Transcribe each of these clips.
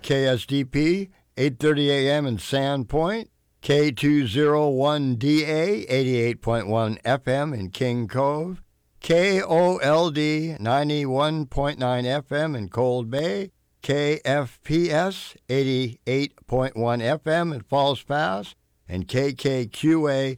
KSDP, 8:30 a.m. in Sandpoint, K201DA, 88.1 FM in King Cove, KOLD, 91.9 FM in Cold Bay, KFPS, 88.1 FM in Falls Pass, and KKQA,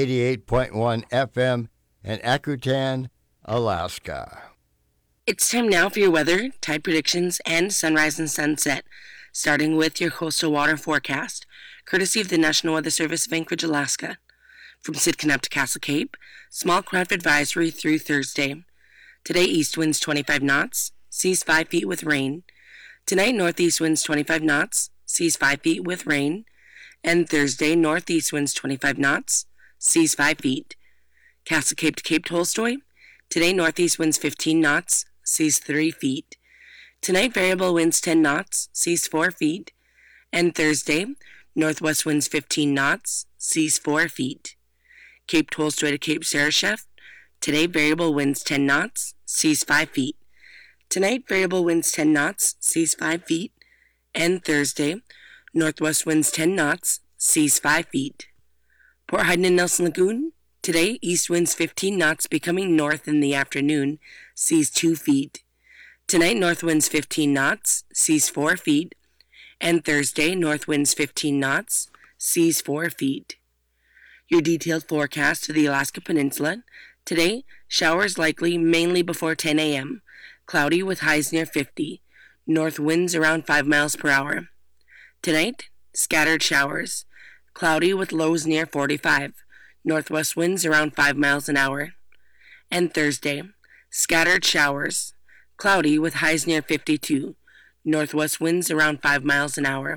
88.1 FM in Akutan, Alaska. It's time now for your weather, tide predictions, and sunrise and sunset, starting with your coastal water forecast, courtesy of the National Weather Service of Anchorage, Alaska. From Sitka up to Castle Cape, small craft advisory through Thursday. Today, east winds 25 knots, seas 5 feet with rain. Tonight, northeast winds 25 knots, seas 5 feet with rain. And Thursday, northeast winds 25 knots, seas 5 feet. Castle Cape to Cape Tolstoy. Today, northeast winds 15 knots, seas 3 feet. Tonight, variable winds 10 knots, seas 4 feet. And Thursday, northwest winds 15 knots, seas 4 feet. Cape Tolstoy to Cape Sarashef. Today, variable winds 10 knots, seas 5 feet. Tonight, variable winds 10 knots, seas 5 feet. And Thursday, northwest winds 10 knots, seas 5 feet. Port Heiden and Nelson Lagoon. Today, east winds 15 knots, becoming north in the afternoon, seas 2 feet. Tonight, north winds 15 knots, seas 4 feet. And Thursday, north winds 15 knots, seas 4 feet. Your detailed forecast to the Alaska Peninsula. Today, showers likely mainly before 10 a.m. Cloudy with highs near 50. North winds around 5 miles per hour. Tonight, scattered showers. Cloudy with lows near 45. Northwest winds around 5 miles an hour. And Thursday, scattered showers. Cloudy with highs near 52. Northwest winds around 5 miles an hour.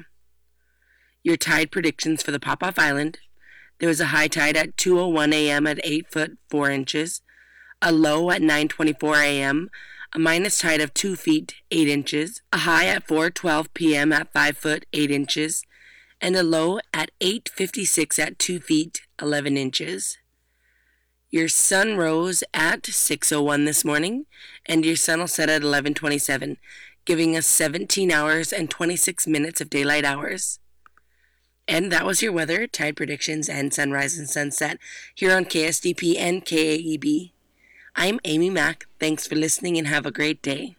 Your tide predictions for the Popoff Island. There was a high tide at 2:01 a.m. at 8 foot 4 inches, a low at 9:24 a.m., a minus tide of 2 feet 8 inches, a high at 4:12 p.m. at 5 foot 8 inches, and a low at 8:56 at 2 feet 11 inches. Your sun rose at 6:01 this morning, and your sun will set at 11:27, giving us 17 hours and 26 minutes of daylight hours. And that was your weather, tide predictions, and sunrise and sunset here on KSDP and KAEB. I'm Amy Mack. Thanks for listening and have a great day.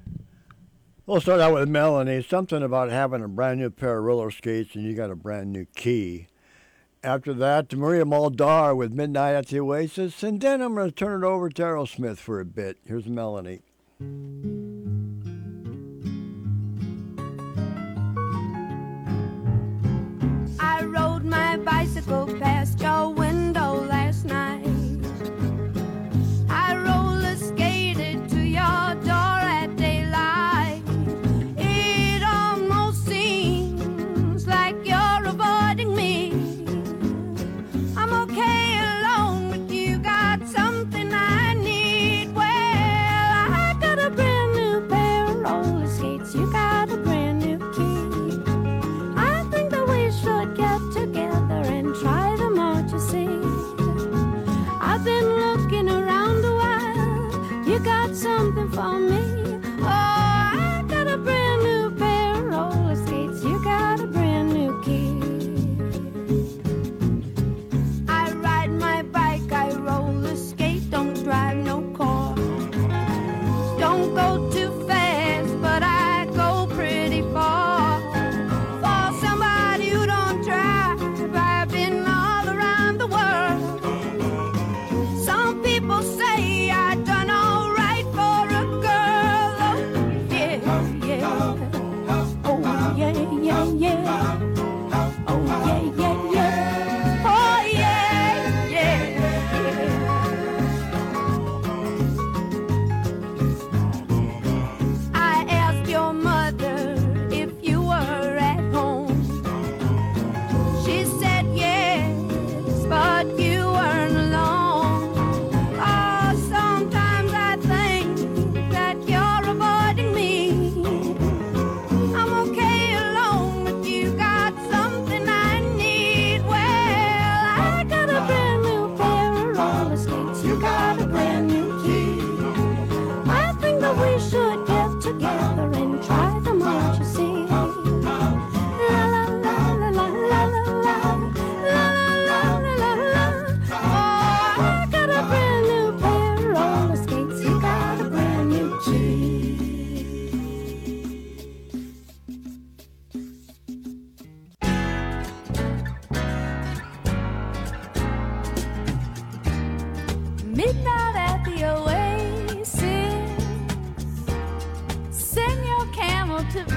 We'll start out with Melanie. Something about having a brand new pair of roller skates and you got a brand new key. After that, Maria Muldaur with Midnight at the Oasis. And then I'm going to turn it over to Aerosmith for a bit. Here's Melanie. I rode my bicycle past your window last night. I roller skated to your door at daylight. It almost seems like you're avoiding me. I'm okay alone, but you got something I need. Well, I got a brand new pair of roller skates. You got a brand new key. I think that we should get together and try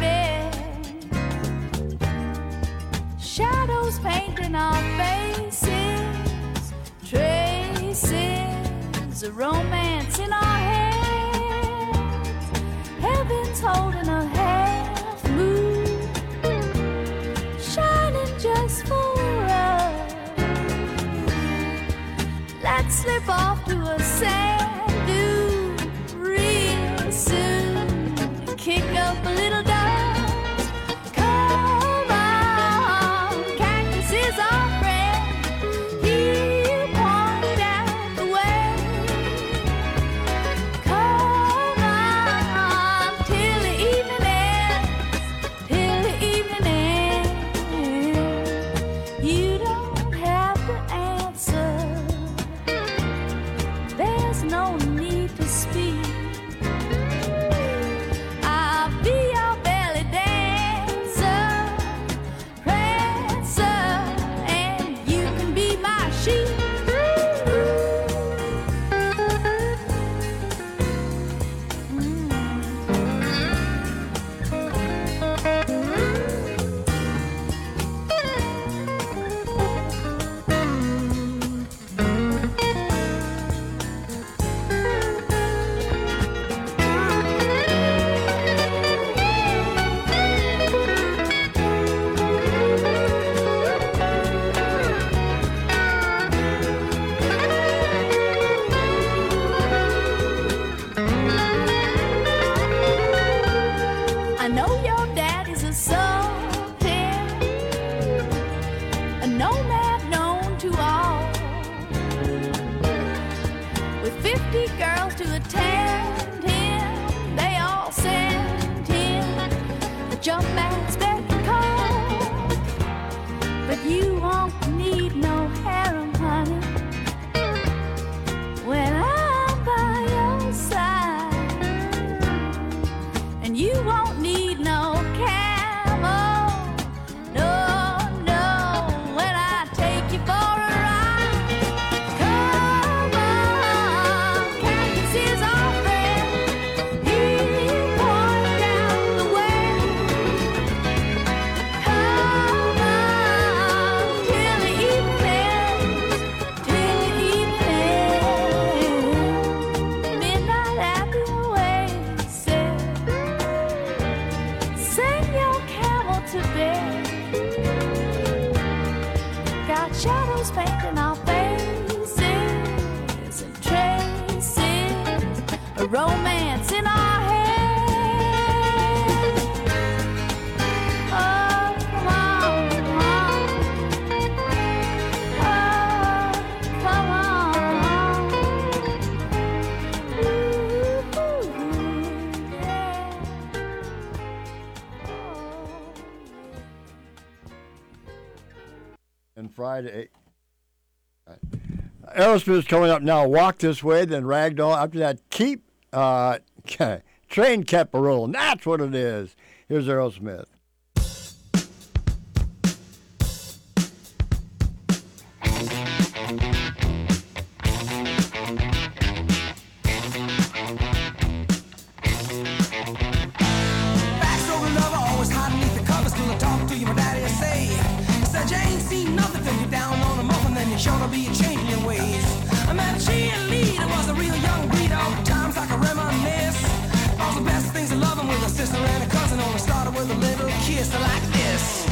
bed. Shadows painting our faces, traces of romance in our heads. Heaven's holding a half moon, shining just for us. Let's slip off to a sand dune real soon, kick up a little dust. Come on, cactus is our friend. He'll point out the way. Come on, till the evening ends, till the evening ends. You don't have to answer. There's no need to speak. I'll be your belly dancer, prancer, and you can be my sheep. I know your daddy's a sultan, a nomad known to all, with 50 girls to attend him. They all send him a jump man's beck and call. But you won't need no harem, honey, when I'm by your side. And you won't need no camel, no, no, when I take you for a ride. Come on, cactus is our friend. He'll point out the way. Come on, till the evening ends, till the evening ends. Midnight at the oasis. Send your camel to bed. Got shadows painting our faces and traces of romance in our heads. Oh, come on, come on. Oh, come on. Ooh, yeah. And Friday. Aerosmith's coming up now. Walk This Way, then Ragdoll. After that, Keep Train Kept a Rollin'. That's what it is. Here's Aerosmith. Backstroke lover, always hiding beneath the covers till I talk to you, my daddy say. Said you ain't seen nothing till you're down on the muffin, then you're sure to be changing your ways. I met a cheerleader, was a real young breed, all times I can reminisce. All the best things of loving with a sister and a cousin, only started with a little kiss like this.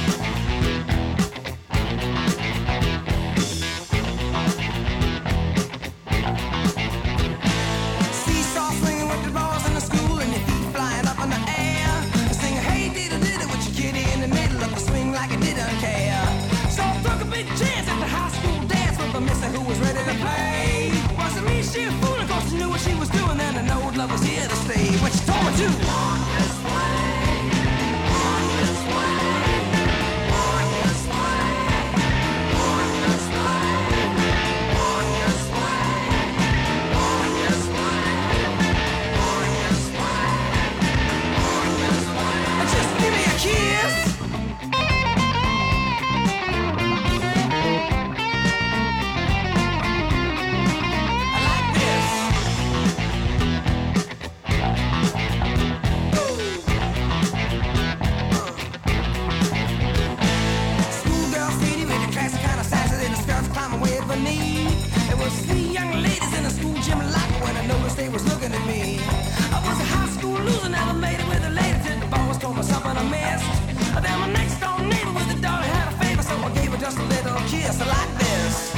Seesaw swinging with the balls in the school and your feet flying up in the air. Singing, hey, diddle diddle with your kitty in the middle of the swing like it didn't care. So I took a big chance at the high school dance with a mister who was ready to play. Wasn't me, she was fooling, cause she knew what she was doing, and I know love was here to stay. But she told me to walk this way, walk this way, walk this way, walk this way, walk this way, walk this way, walk this way, walk this way. Just give me a kiss. I like this. missed. Then my next door neighbor with a daughter had a favor, so I gave her just a little kiss like this.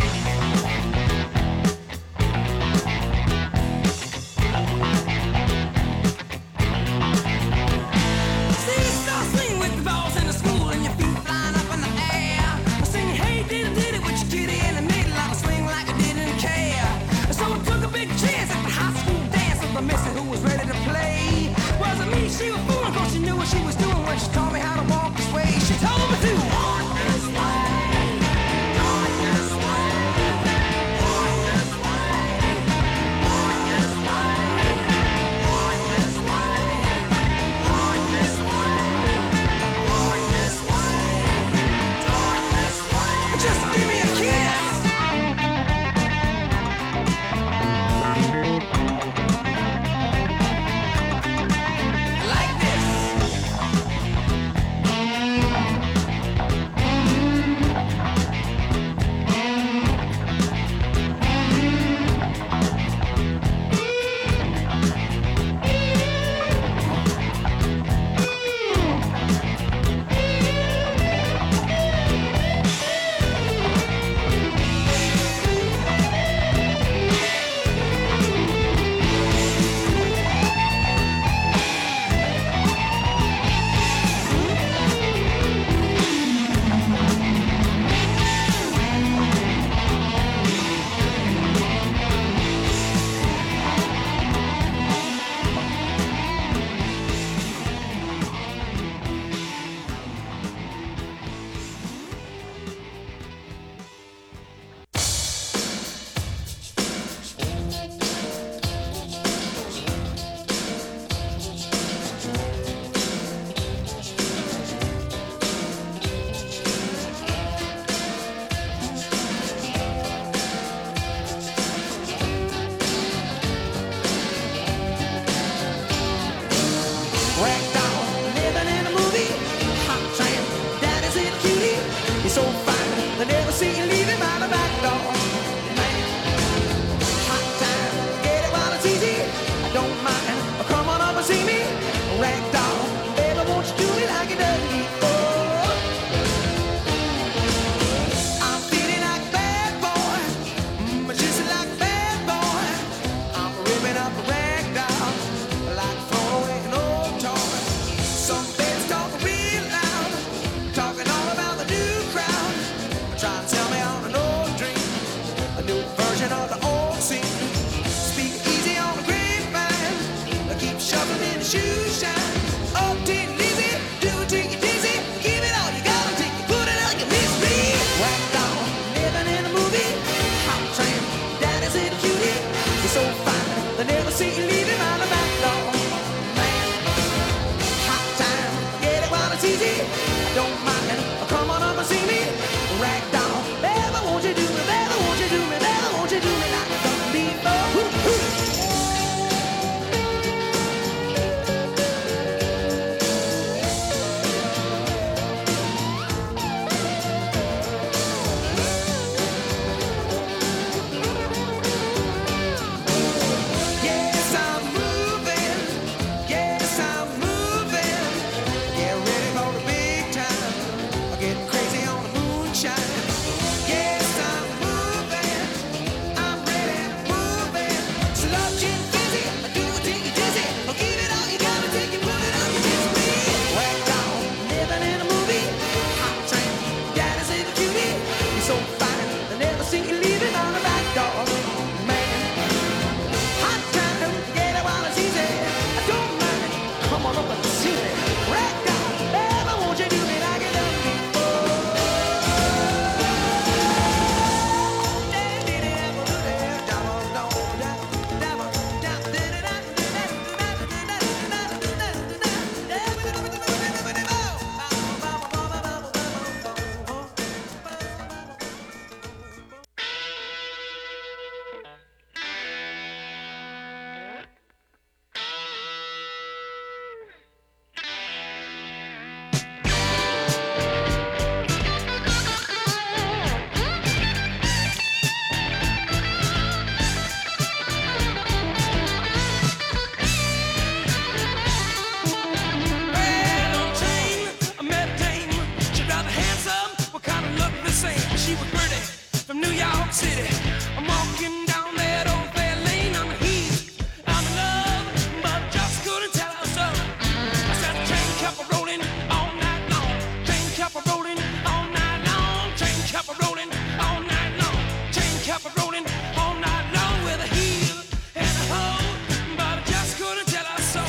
See, you start swinging with the balls in the school and your feet flying up in the air. I sing, hey, did it with your kitty in the middle. I swing like I didn't care. So I took a big chance at the high school dance with the missy who was ready to play. Wasn't me, she was fooling, cause she knew what she was doing when she taught me how to walk this way. She told me to walk this way, walk this way, walk this way, walk this way, walk this way, walk this way, walk this way, walk this way. Just give me a kiss. Like this. Ragdoll, living in a movie. Hot tramp, daddy's in a cutie. He's so fine, they never see you leave him out the back door. Man, hot time, get it while it's easy. I don't mind, come on up and see me. Ragdoll, baby, won't you do me like you done before? I'm feeling like a bad boy, just like a bad boy. I'm ripping up a ragdoll, like throwing away an old toy. Some babies talk real loud, talking all about the new crowd. Try to tell me on an old dream, a new version of the old scene. Speak easy on the grapevine, keep shoving in the shoe shine. Oh, take it easy, do it till you're dizzy. Give it all you gotta take it, put it like you miss me. Ragdoll, living in a movie. Hot tramp, daddy's in a cutie. He's so fine, they never see you leave him out the back door. Man, hot time, get it while it's easy. I don't mind, come on up and see me. Ragdoll, baby, won't you do me, baby, won't you do me, baby, won't you do me like you done before? Woo-hoo. Yes, I'm moving. Yes, I'm moving. Get ready for the big time. Getting crazy on the moonshine. City. I'm walking down that old fair lane on the heat. I'm in love, but just couldn't tell her so. I said the train kept a rolling all night long. Train kept a rolling all night long. Train kept a rolling all night long. Train kept a rolling all night long with a heel and a hoe, but I just couldn't tell her so.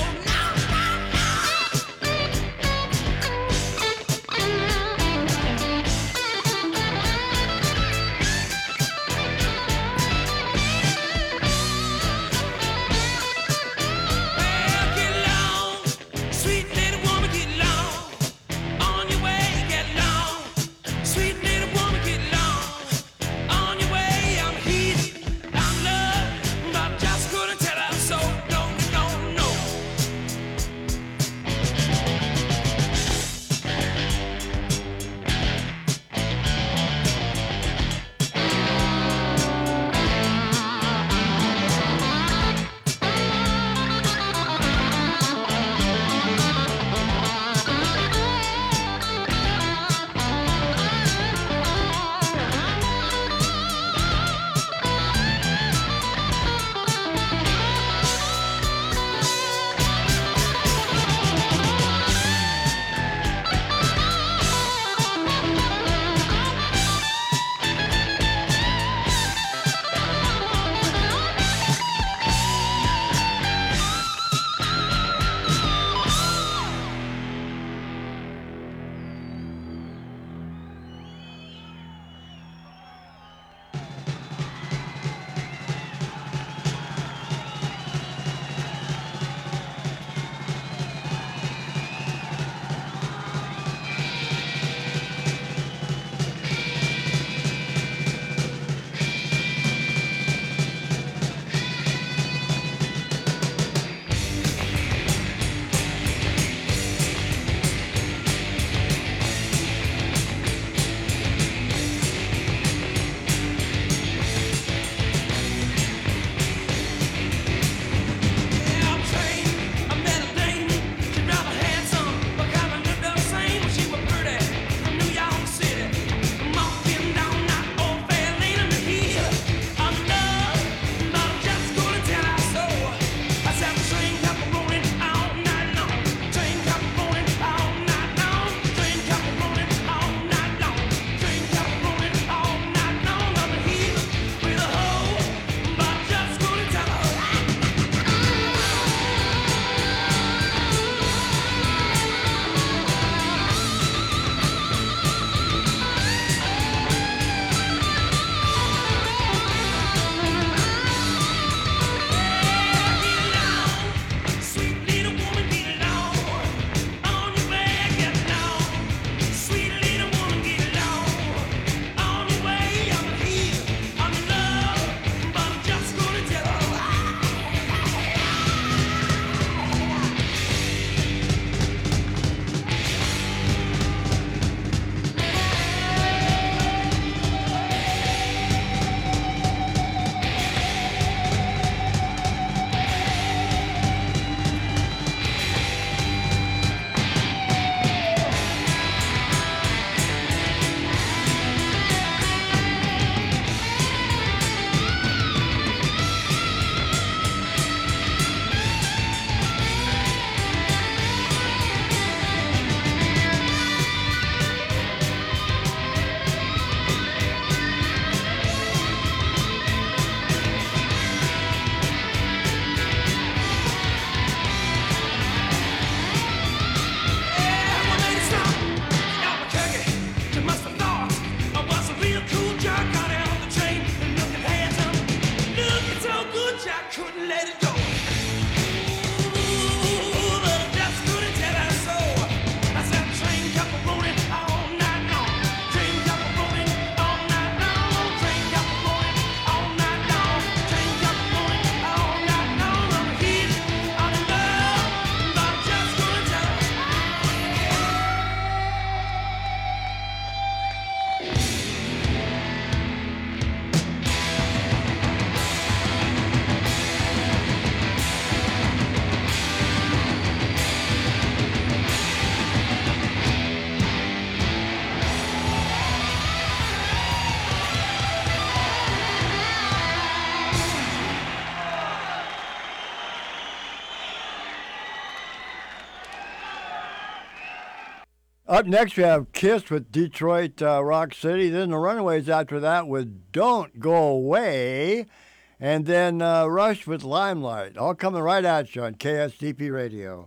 Up next, we have Kiss with Detroit Rock City. Then the Runaways after that with Don't Go Away. And then Rush with Limelight. All coming right at you on KSDP Radio.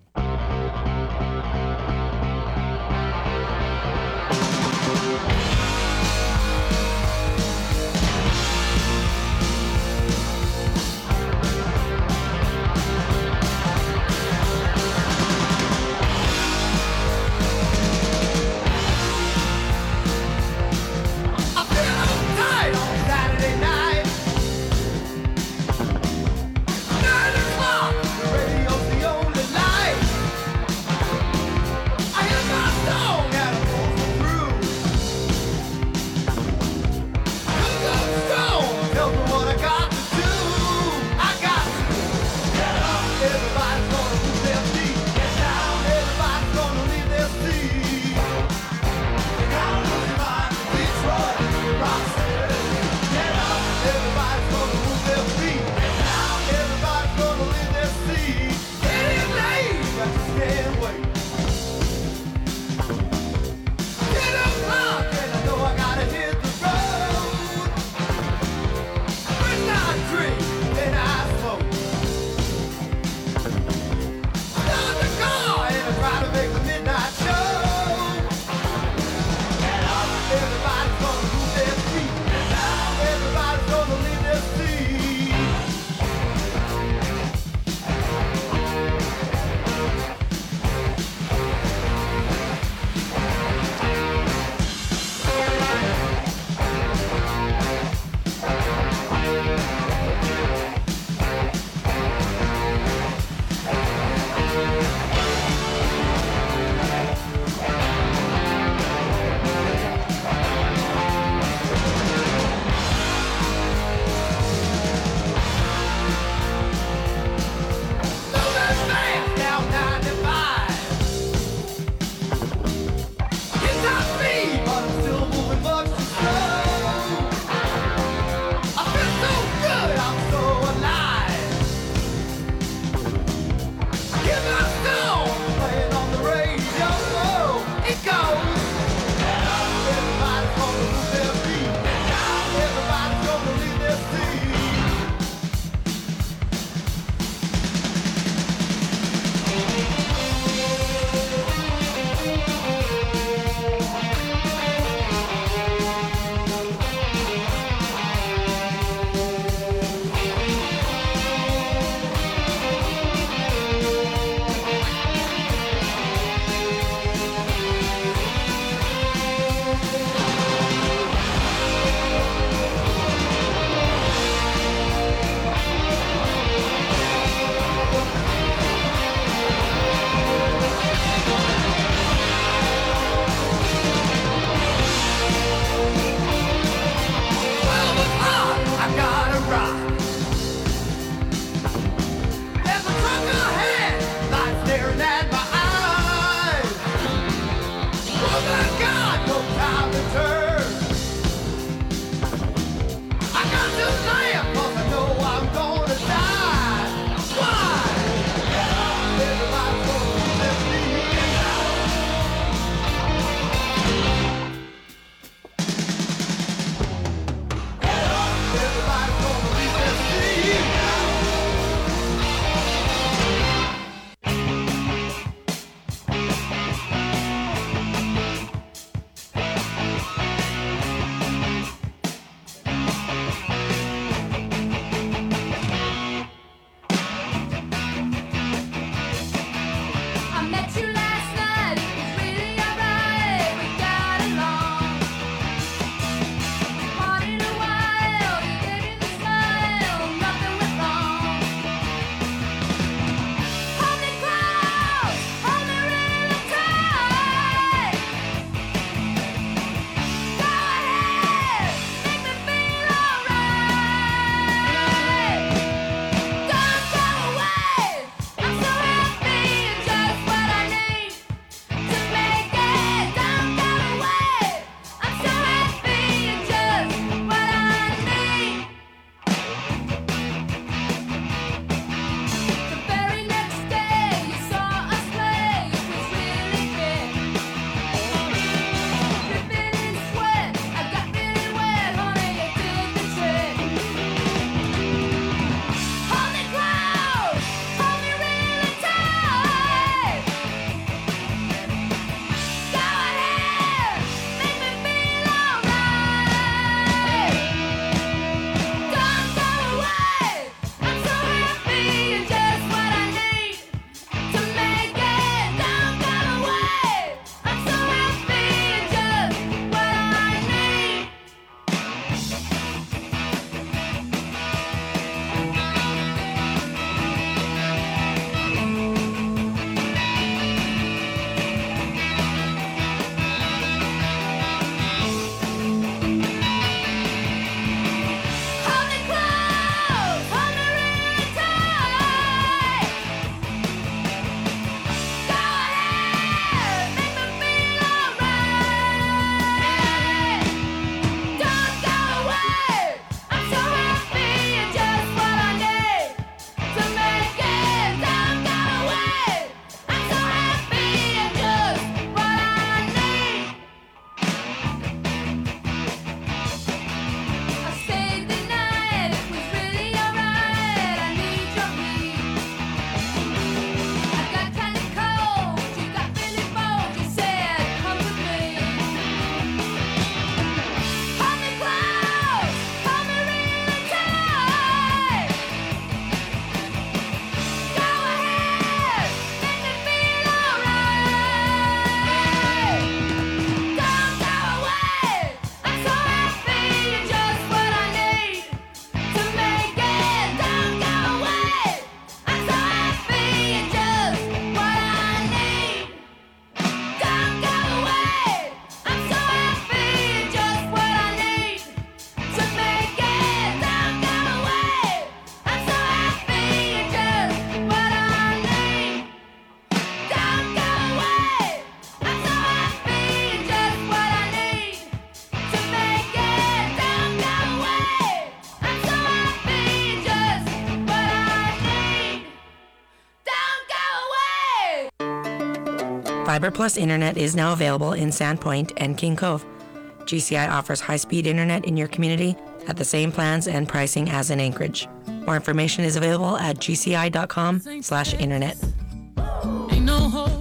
Fiber Plus internet is now available in Sandpoint and King Cove. GCI offers high-speed internet in your community at the same plans and pricing as in Anchorage. More information is available at gci.com/internet. Ain't no hold.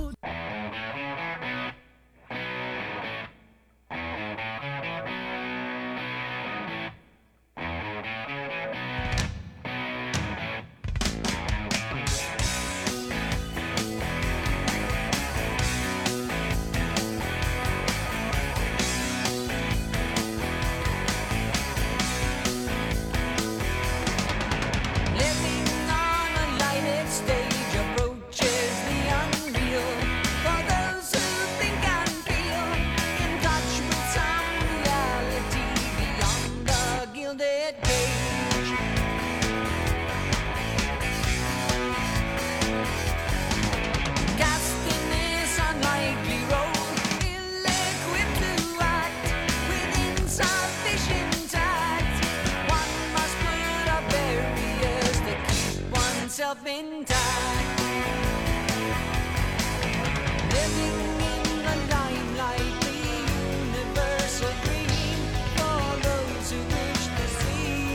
Living on a lighted stage approaches the unreal. For those who think and feel in touch with some reality beyond the gilded cage. Cast in this unlikely role, ill-equipped to act with insufficient tact. One must put up barriers to keep oneself intact. Living in the limelight, the universal dream for those who wish to see.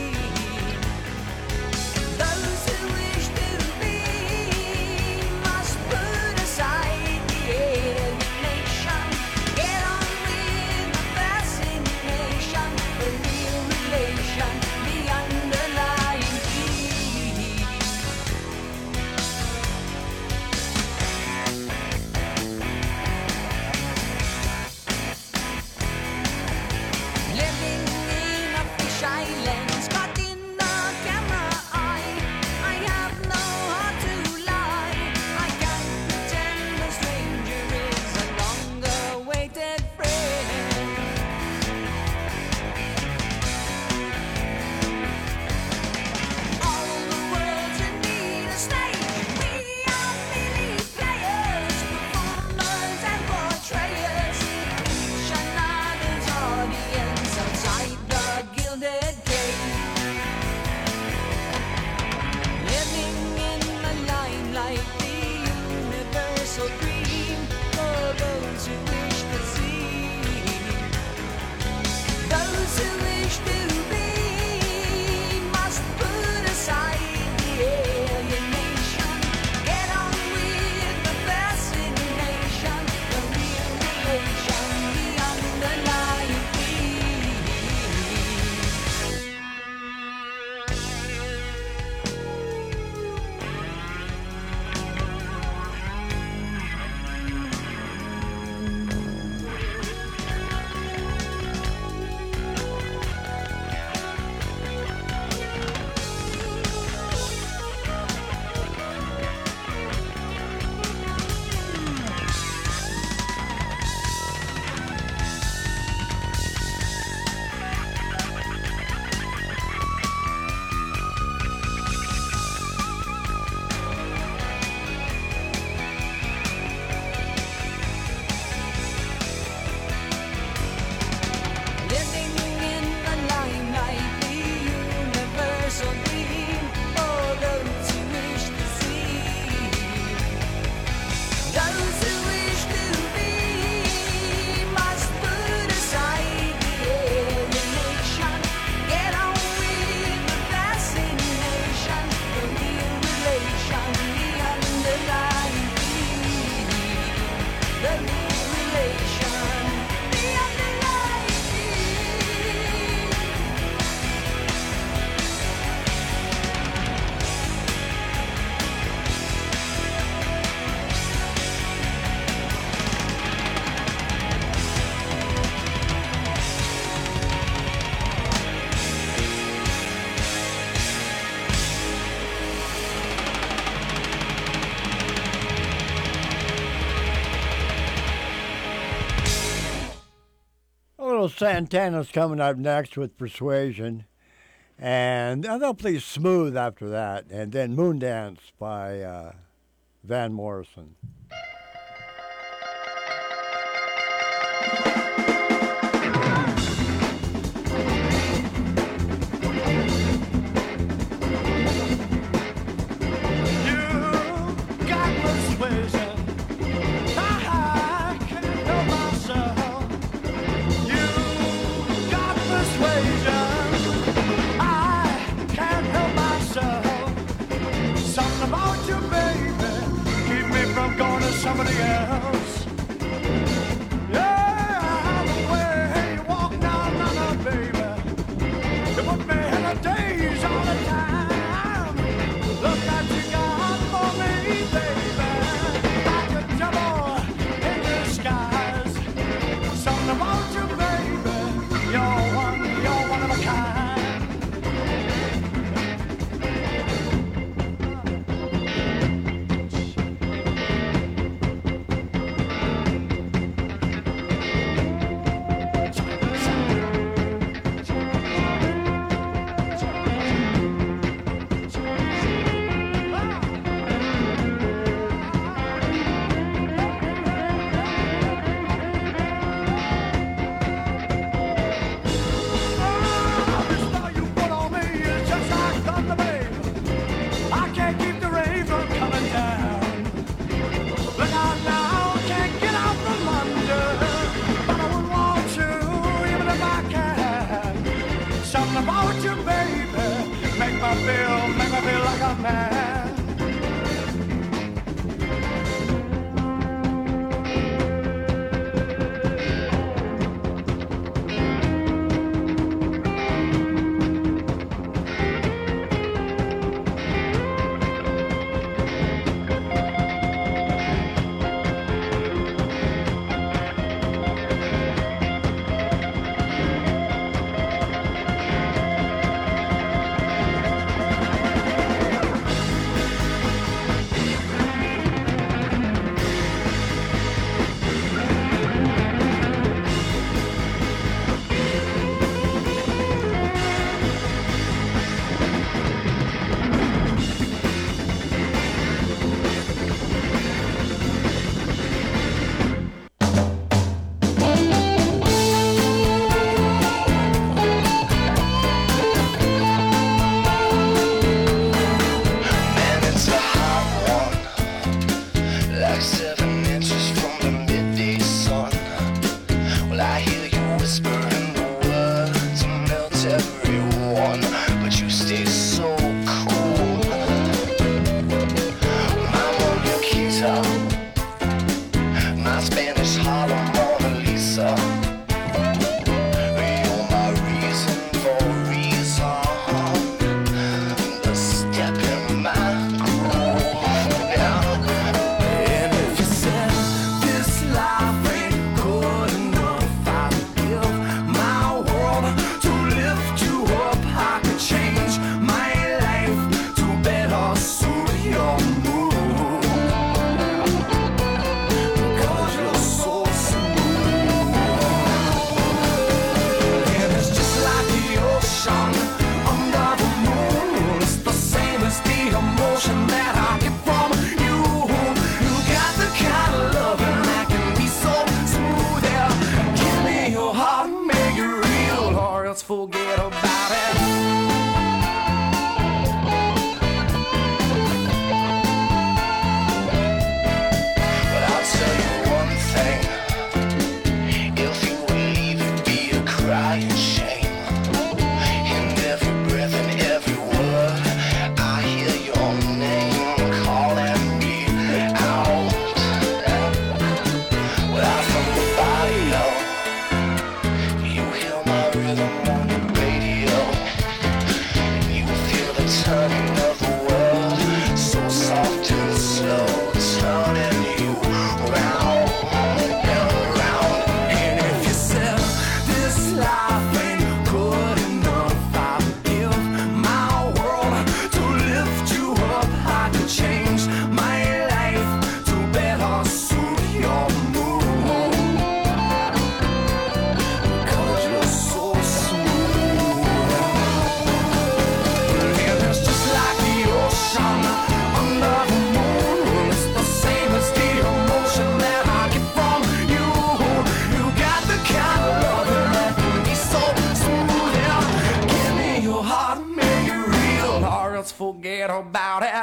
Those who wish to be must put aside the alienation. Get on with the fascination, the real relation, the underlying key. Living in a fisheye lens, caught in the camera eye. I have no heart to lie. I can't pretend a stranger is a long-awaited friend. All the world's in need of stage. We are merely players, performers and portrayers. Each another's audience outside the gilded cage. Living in the limelight, the universal dream for those who wish to see. Those who wish to be must put aside the alienation. Get on with the fascination, the real relation, the underlying key. Living in the limelight, the universal dream for those who wish to see. Those who wish to be must put aside the alienation. Get on with the fascination, the real relation, the underlying key. The real relation, the underlying key. A little Santana's coming up next with Persuasion. And they'll play Smooth after that. And then Moondance by Van Morrison. You got persuasion. forget about it. But I'll tell you one thing. If you leave, it'd be a crying shame. In every breath and every word, I hear your name calling me out. Without somebody know, you hear my rhythm on the radio. You feel the turning of the world, so soft and slow, turning you round and round. And if you said this life ain't good enough, I would give my world to lift you up. I could change my life to better suit your mood. Cause you're so smooth. And it's just like the ocean under the moon. It's the same as the emotion that I get from you. You got the kind of love that can be so smooth. Yeah. Give me your heart, make it real, or else forget about it.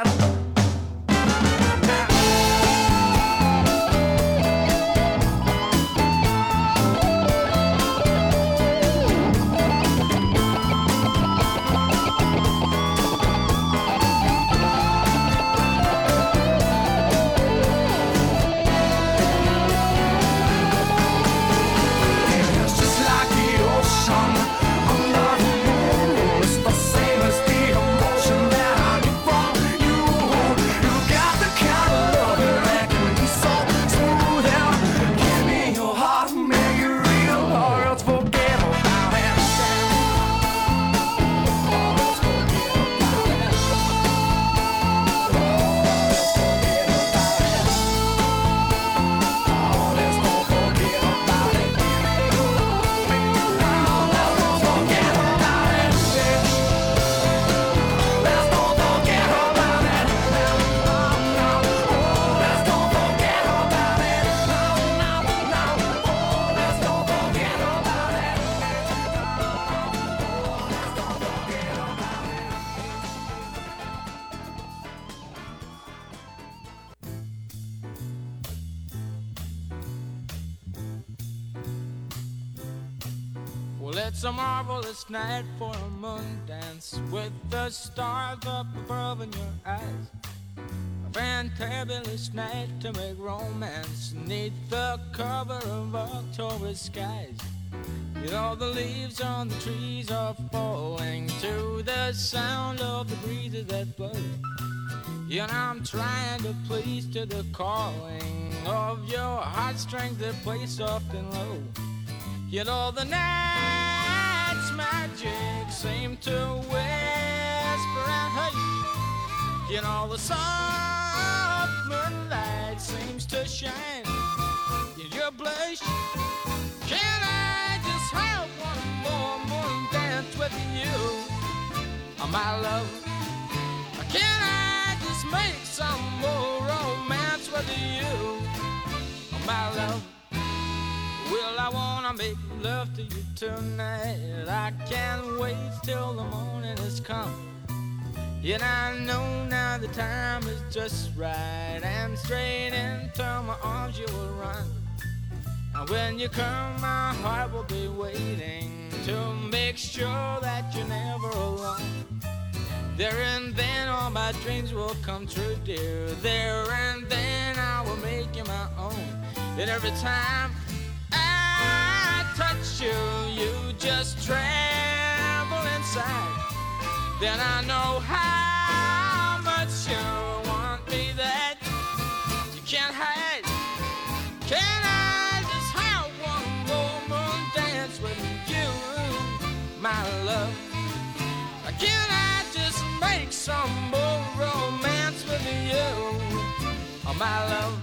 It's just like the ocean under the moon. It's the same as the emotion that I get from you. You got the kind of love that can be so smooth. Yeah. Give me your heart, make it real, or else forget about it. Let's don't forget about it. Let's don't forget about it. Let's don't forget about it. Let's don't forget about it. Well, it's a marvelous night for a moon dance with the stars up above in your eyes. A fantabulous night to make romance neath the cover of October skies. You know the leaves on the trees are falling to the sound of the breezes that blow. You know I'm trying to please to the calling of your heartstrings that play soft and low. You know the night's magic seem to whisper and hush. You know the soft moonlight seems to shine in your blush. Can I just have one more moon dance with you, my love? Can I just make some more romance with you, my love? Well, I wanna make love to you tonight. I can't wait till the morning has come. Yet I know now the time is just right, and straight into my arms you will run. And when you come, my heart will be waiting to make sure that you're never alone. There and then all my dreams will come true, dear. There and then I will make you my own. And every time I touch you, you just tremble inside. Then I know how much you want me that you can't hide. Can I just have one more moon dance with you, my love? Can I just make some more romance with you, my love?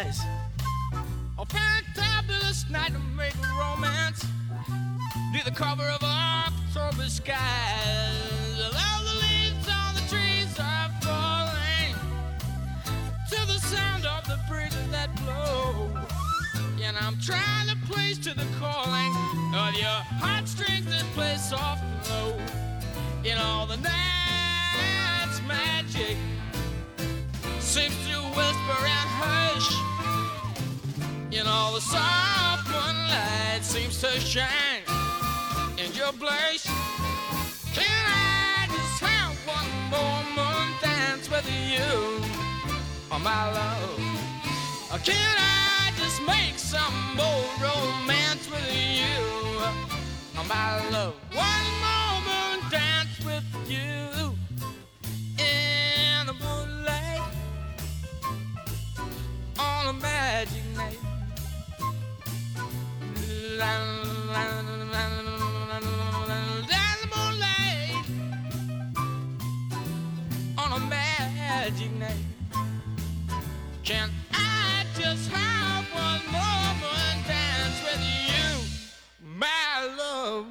eyes. A fantabulous night to make romance. Near the cover of October skies. All the leaves on the trees are falling to the sound of the breezes that blow. And I'm trying to place to the calling of your heartstrings that play soft and low. In all the night's magic seems to whisper and hush. In all the soft moonlight seems to shine in your place. Can I just have one more moon dance with you, oh my love? Or can I just make some more romance with you, oh my love? One more moon dance with you in the moonlight on a magic night. There's moonlight on a magic night. Can I just have one moment dance with you, my love?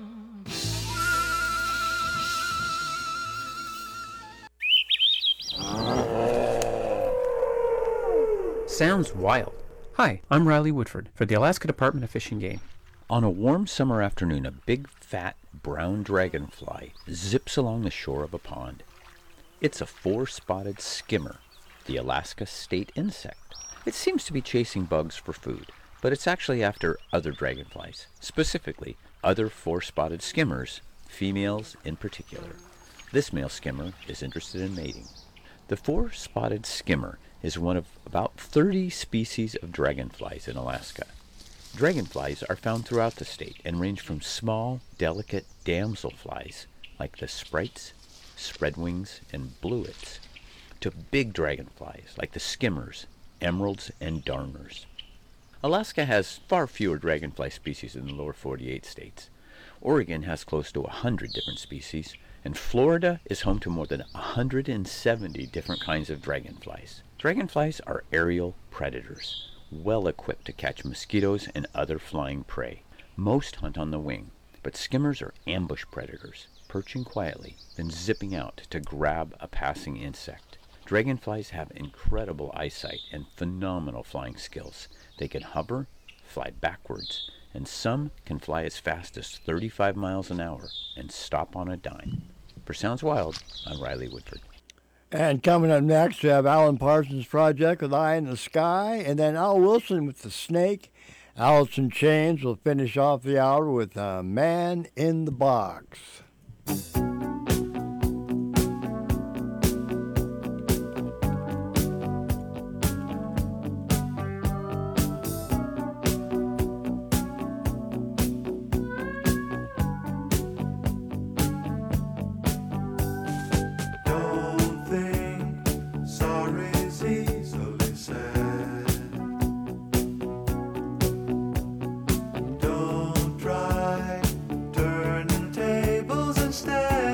Sounds wild. Hi, I'm Riley Woodford for the Alaska Department of Fish and Game. On a warm summer afternoon, a big, fat, brown dragonfly zips along the shore of a pond. It's a four-spotted skimmer, the Alaska state insect. It seems to be chasing bugs for food, but it's actually after other dragonflies, specifically other four-spotted skimmers, females in particular. This male skimmer is interested in mating. The four-spotted skimmer is one of about 30 species of dragonflies in Alaska. Dragonflies are found throughout the state and range from small, delicate damselflies like the sprites, spreadwings, and bluets, to big dragonflies like the skimmers, emeralds, and darners. Alaska has far fewer dragonfly species than the lower 48 states. Oregon has close to 100 different species, and Florida is home to more than 170 different kinds of dragonflies. Dragonflies are aerial predators, well equipped to catch mosquitoes and other flying prey. Most hunt on the wing, but skimmers are ambush predators, perching quietly, then zipping out to grab a passing insect. Dragonflies have incredible eyesight and phenomenal flying skills. They can hover, fly backwards, and some can fly as fast as 35 miles an hour and stop on a dime. For Sounds Wild, I'm Riley Woodford. And coming up next, we have Alan Parsons' Project with Eye in the Sky, and then Al Wilson with The Snake. Allison Chains will finish off the hour with Man in the Box. Don't try turning tables instead.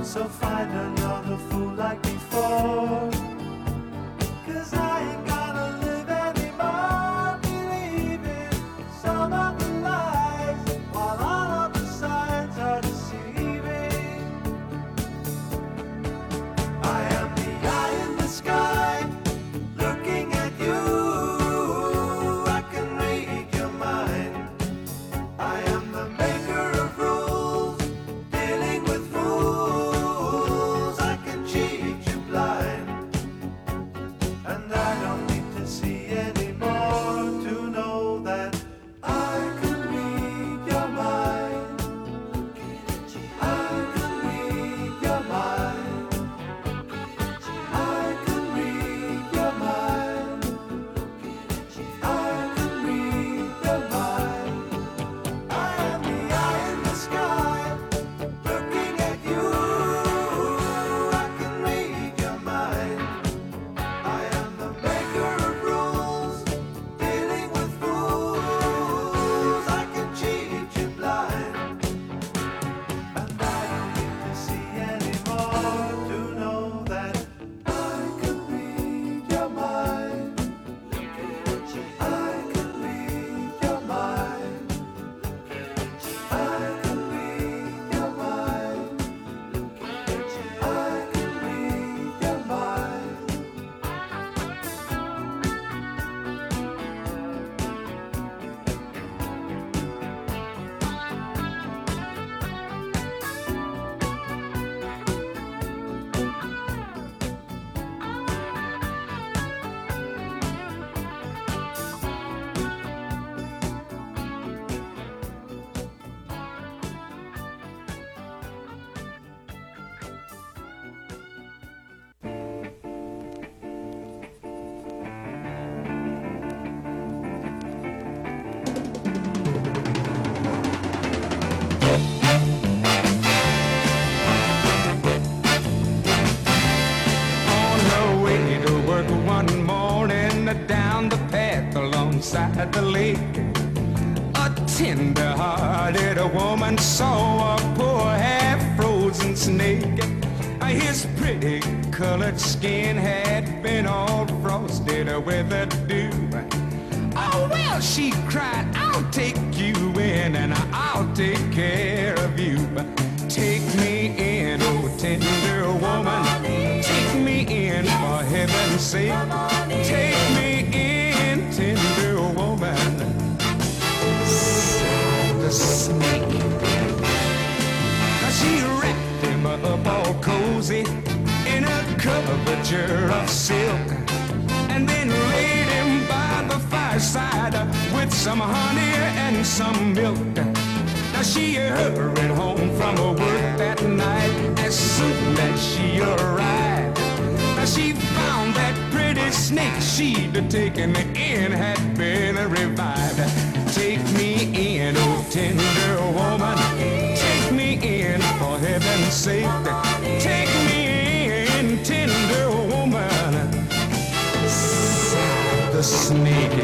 So find another fool like before. 'Cause I ain't gonna live anymore believing some of the lies, while all of the signs are deceiving. I am the eye in the sky, looking at you. I can read your mind. I am the maker of rules, dealing with fools. I can cheat you blind, and I don't need to see anymore to know that I can read your mind. I can read your mind. I can read your mind. I can read your mind. I am the eye in the sky, looking at you. I can read your mind. I am the maker of rules, dealing with fools. I can cheat you blind, and I don't need to see anymore to know that I can read your mind. I can read your mind. I can read your mind. I can read your mind. On her way to work one morning, down the path alongside the lake, a tender-hearted woman saw a poor half-frozen snake. His pretty colored skin had been all frosted with the dew. Oh, well, she cried, I'll take you in and I'll take care of you. Take me in, oh tender woman. Take me in, for heaven's sake. Take me in, tender woman. Sighed the snake. Now she wrapped him up all cozy in a coverture of silk, and then laid him by the fireside with some honey and some milk. Now she hurried home from her work that night as soon as she arrived. Now she found that pretty snake she'd taken in had been revived. Take me in, oh tender woman. Take me in, for heaven's sake. Take me in, tender woman. Sighed the snake.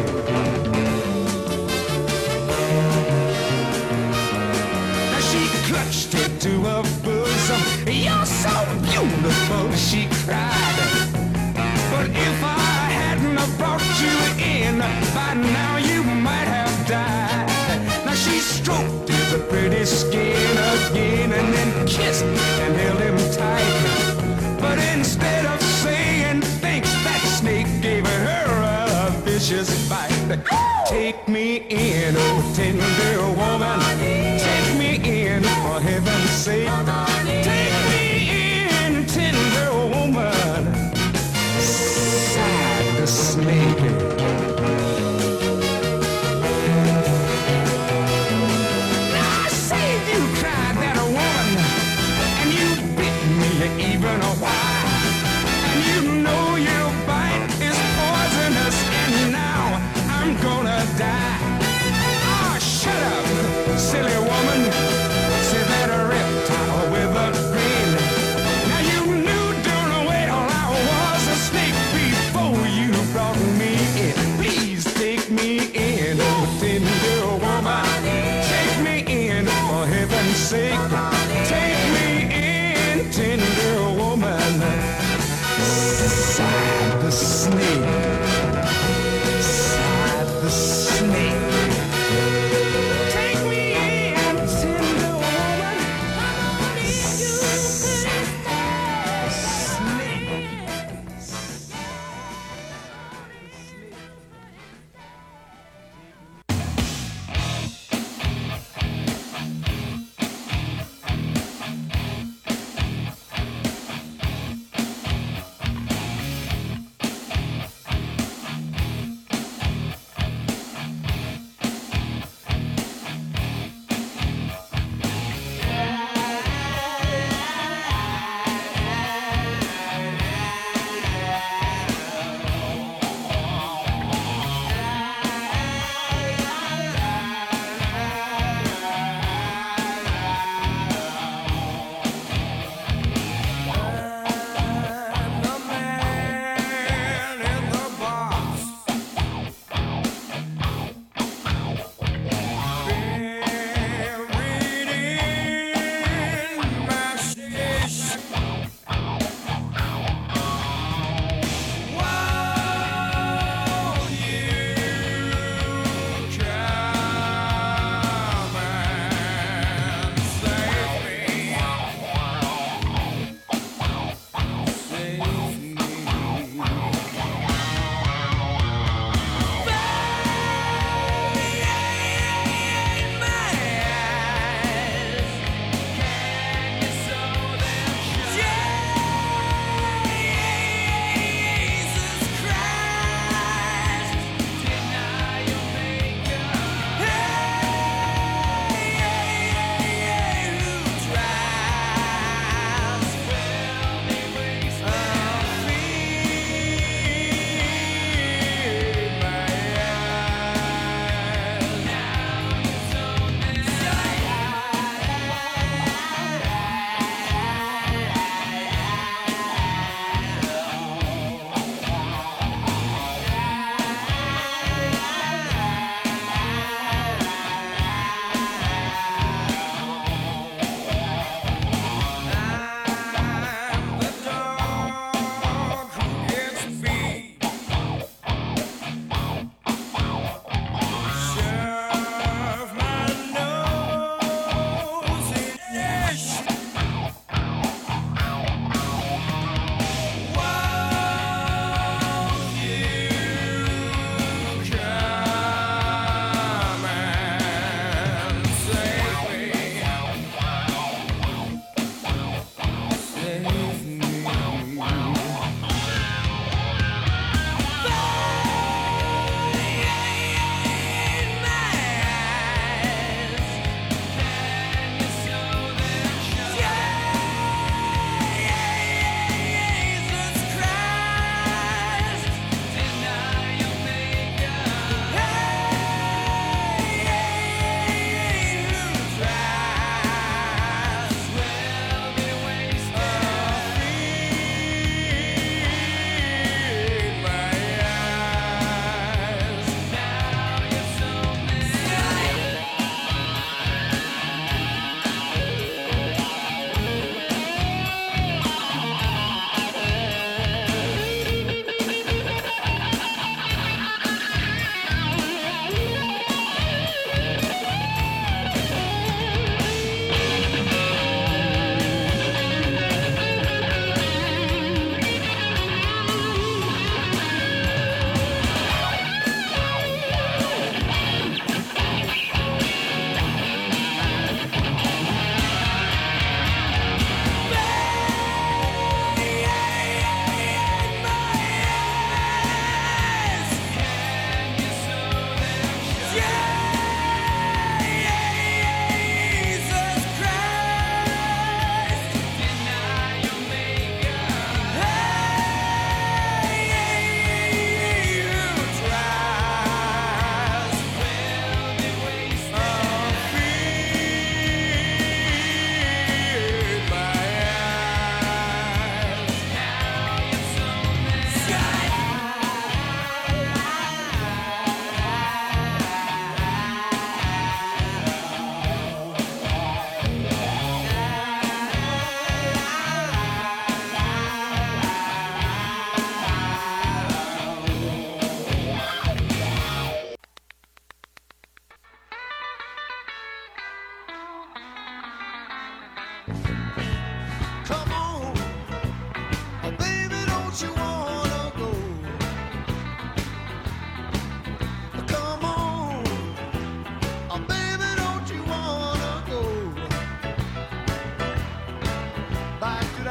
Clutched her to her bosom. You're so beautiful, she cried. But if I hadn't have brought you in, by now you might have died. Now she stroked his pretty skin again and then kissed and held him tight. But instead of saying thanks, that snake gave her a vicious bite. Take me in, oh tender woman. Take me in, for heaven's sake. Take me in, tender woman. Sighed the snake. Now I saved you, cried that woman, and you bit me even a while. And you know your bite is poisonous, and now I'm gonna die. Ah, shut up, silly woman. Say that a reptile with a grin. Now you knew darn well I was a snake before you brought me in. Please take me in, oh tender woman. Take me in, for heaven's sake. Take me in, tender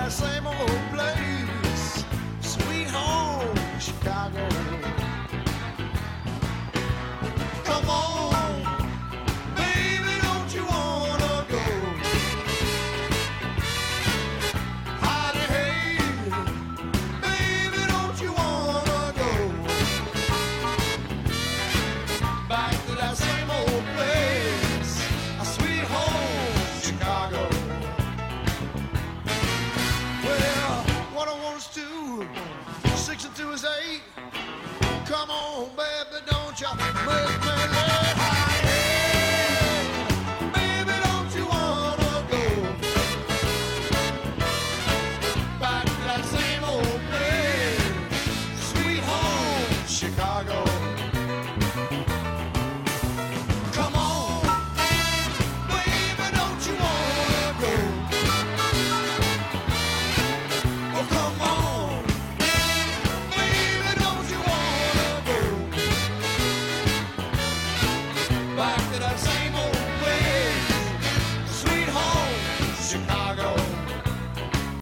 same old